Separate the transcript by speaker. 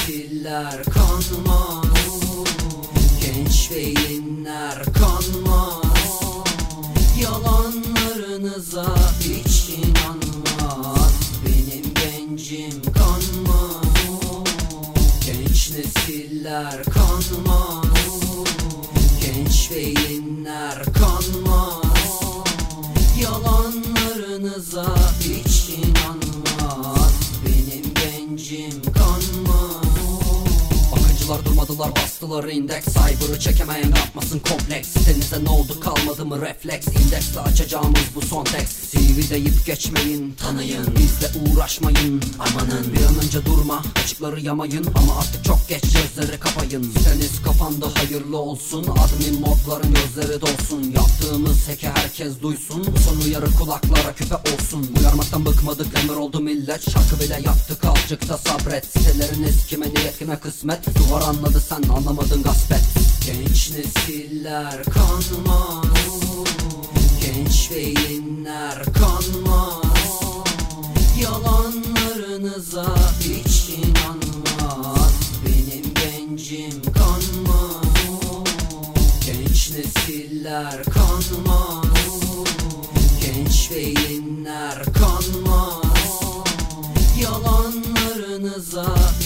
Speaker 1: nesiller kanmaz, genç beyinler kanmaz, yalanlarınıza hiç inanmaz. Benim gencim kanmaz, genç nesiller kanmaz, genç beyinler kanmaz, yalanlarınıza hiç inanmaz. Benim gencim kanmaz. Akıncılar durmadılar, bastılar indeks. Cyber'ı çekemeyen yapmasın kompleks. Sitenize ne oldu, kalmadı mı refleks? İndeksle açacağımız bu son tekst. CV deyip geçmeyin, tanıyın, bizle uğraşmayın amanın. Bir an önce durma, açıkları yamayın, ama artık çok geç, gözleri kapayın. Siteniz kapandı, hayırlı olsun, admin modların gözleri dolsun. Yaptığımız hack'i herkes duysun, bu son uyarı kulaklara küpe olsun. Uyarmaktan bıkmadık, emir oldu millet, şarkı bile yaptık, azıcık da sabret. Siteleriniz kime niyet kime kısmet, duvar anladı sen anlamadın, gasp et. Genç nesiller kanmaz, genç beyinler kanmaz, yalanlarınıza hiç inanmaz. Benim gencim kanmaz, genç nesiller kanmaz, genç beyinler kanmaz, yalanlarınıza